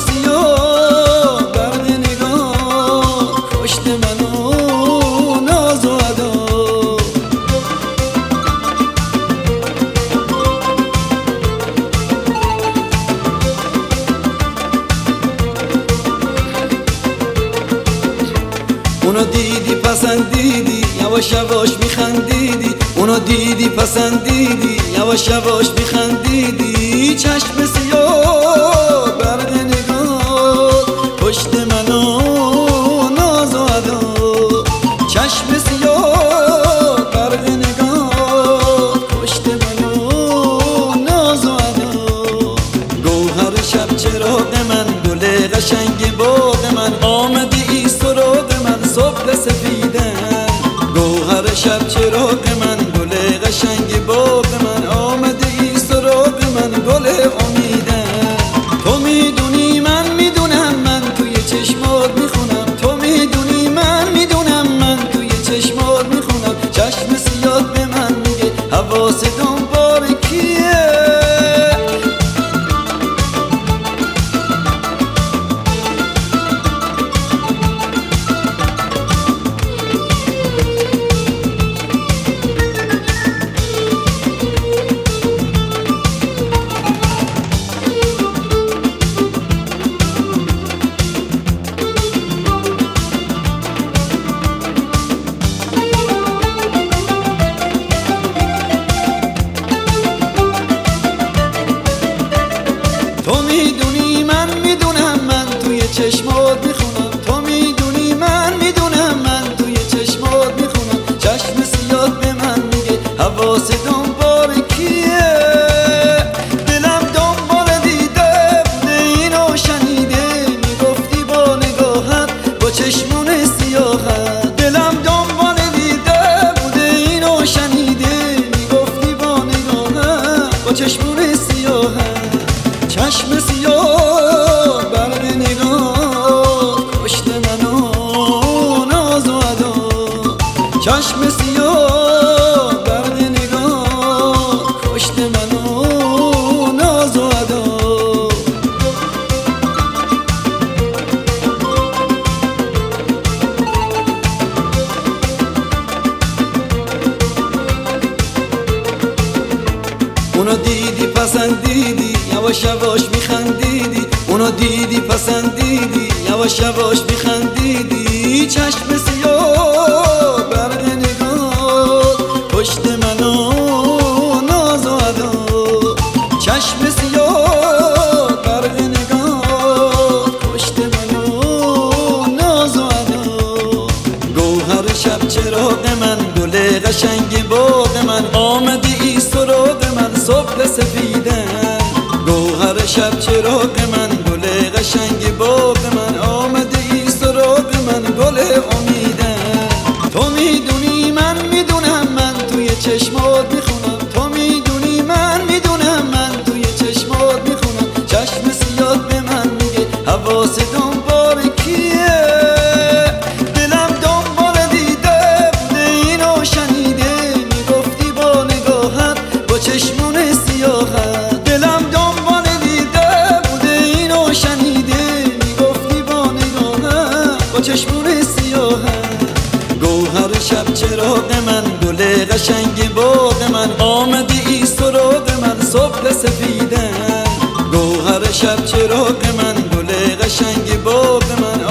سیاه برق نگاه کشت منو ناز و ادا. اونو دیدی پسندیدی یواش یواش میخندیدی، اونو دیدی پسندیدی یواش یواش میخندیدی. چشم سیاه برق نگاه پشت منو ناز و ادا. چشم سیاه برق نگاه پشت منو ناز و ادا. گوهر شب چراغ من گل قشنگ باغ من آمدی ای سراغ من صبح سفیدن. گوهر شب چراغ من گل قشنگ باغ من آمدی ای سراغ من گل امیدن. تو میدونی من میدونم من توی چشمات میخونم، تو میدونی من میدونم من توی چشمات میخونم. چشم سیاه به من میگه حواس دنبال کیه. تو میدونی من میدونم من توی چشمات میخونم، تو میدونی من میدونم من توی چشمات میخونم. چشم سیاه به من میگه حواس دنبال کیه. دلم دنبال دیده بوده اینو شنیده میگفتی با نگاهت با چشمون سیاهت. دلم دنبال دیده بوده اینو شنیده میگفتی با نگاهت با چشمون سیاهت. چشم سیاه برق نگاه کشت منو ناز و ادا. چشم سیاه برق نگاه کشت منو ناز و ادا. اونو دیدی پسندیدی یواش یواش میخندیدی، اونو دیدی پسندیدی یواش یواش میخندیدی. چشم سیاه برق نگاه پشت منو ناز و ادا. چشم سیاه برق نگاه پشت منو ناز و ادا. گوهر شب چراغ من گل قشنگ باغ من آمدی ای سراغ من صبح سفیدن. گوهر شب چراغ من گل قشنگ باغ من آمده ای سراغ من گل امیدن. تو میدونی من میدونم من توی چشمات میخونم، تو میدونی من میدونم من توی چشمات میخونم. چشم سیاه به من میگه حواس دنبال کیه. دلم دنبال دیده بوده اینو شنیده میگفتی با نگاهت با چشمون سیاهت. دلم دنبال دیده بوده اینو شنیده میگفتی با نگاهت با چشمون سیاهت. گوهر شب چراغ من گل قشنگ باغ من آمدی ای سراغ من صبح سفیدن. گوهر شب چراغ من گل قشنگ باغ من